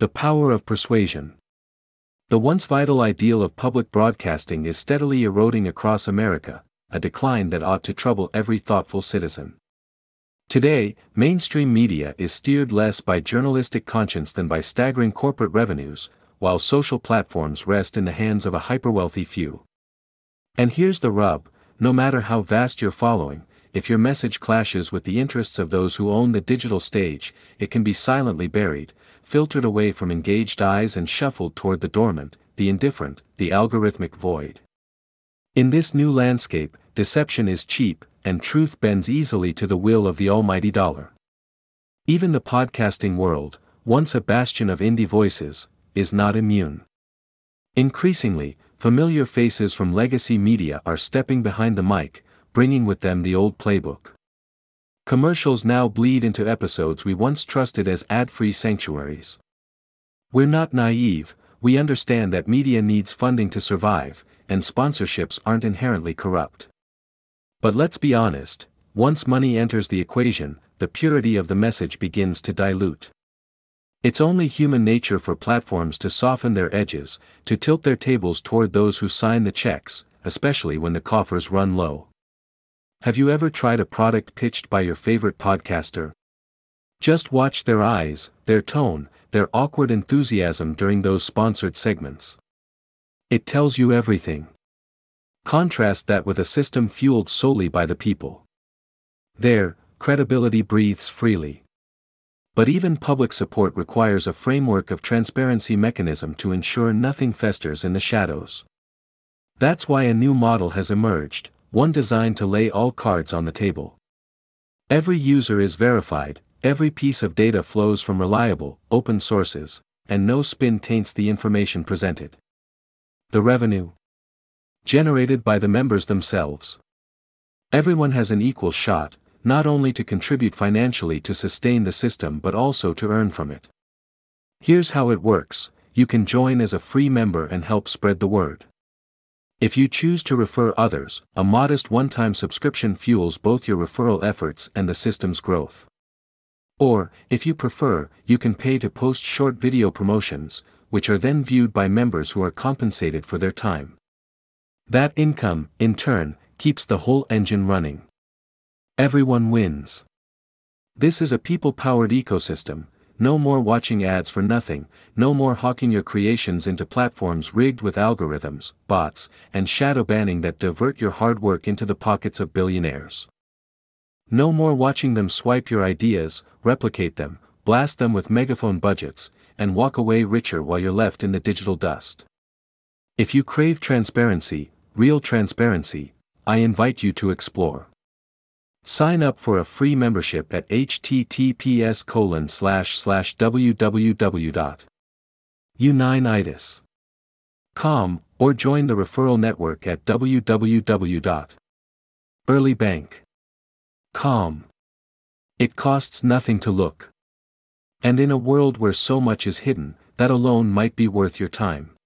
The power of persuasion. The once vital ideal of public broadcasting is steadily eroding across America, a decline that ought to trouble every thoughtful citizen. Today, mainstream media is steered less by journalistic conscience than by staggering corporate revenues, while social platforms rest in the hands of a hyperwealthy few. And here's the rub: no matter how vast your following, if your message clashes with the interests of those who own the digital stage, it can be silently buried, filtered away from engaged eyes and shuffled toward the dormant, the indifferent, the algorithmic void. In this new landscape, deception is cheap, and truth bends easily to the will of the almighty dollar. Even the podcasting world, once a bastion of indie voices, is not immune. Increasingly, familiar faces from legacy media are stepping behind the mic, bringing with them the old playbook. Commercials now bleed into episodes we once trusted as ad-free sanctuaries. We're not naive, we understand that media needs funding to survive, and sponsorships aren't inherently corrupt. But let's be honest, once money enters the equation, the purity of the message begins to dilute. It's only human nature for platforms to soften their edges, to tilt their tables toward those who sign the checks, especially when the coffers run low. Have you ever tried a product pitched by your favorite podcaster? Just watch their eyes, their tone, their awkward enthusiasm during those sponsored segments. It tells you everything. Contrast that with a system fueled solely by the people. There, credibility breathes freely. But even public support requires a framework of transparency mechanism to ensure nothing festers in the shadows. That's why a new model has emerged, one designed to lay all cards on the table. Every user is verified, every piece of data flows from reliable, open sources, and no spin taints the information presented. The revenue generated by the members themselves. Everyone has an equal shot, not only to contribute financially to sustain the system but also to earn from it. Here's how it works: you can join as a free member and help spread the word. If you choose to refer others, a modest one-time subscription fuels both your referral efforts and the system's growth. Or, if you prefer, you can pay to post short video promotions, which are then viewed by members who are compensated for their time. That income, in turn, keeps the whole engine running. Everyone wins. This is a people-powered ecosystem. No more watching ads for nothing, no more hawking your creations into platforms rigged with algorithms, bots, and shadow banning that divert your hard work into the pockets of billionaires. No more watching them swipe your ideas, replicate them, blast them with megaphone budgets, and walk away richer while you're left in the digital dust. If you crave transparency, real transparency, I invite you to explore. Sign up for a free membership at https://www.unionitis.com or join the referral network at www.earlybank.com. It costs nothing to look. And in a world where so much is hidden, that alone might be worth your time.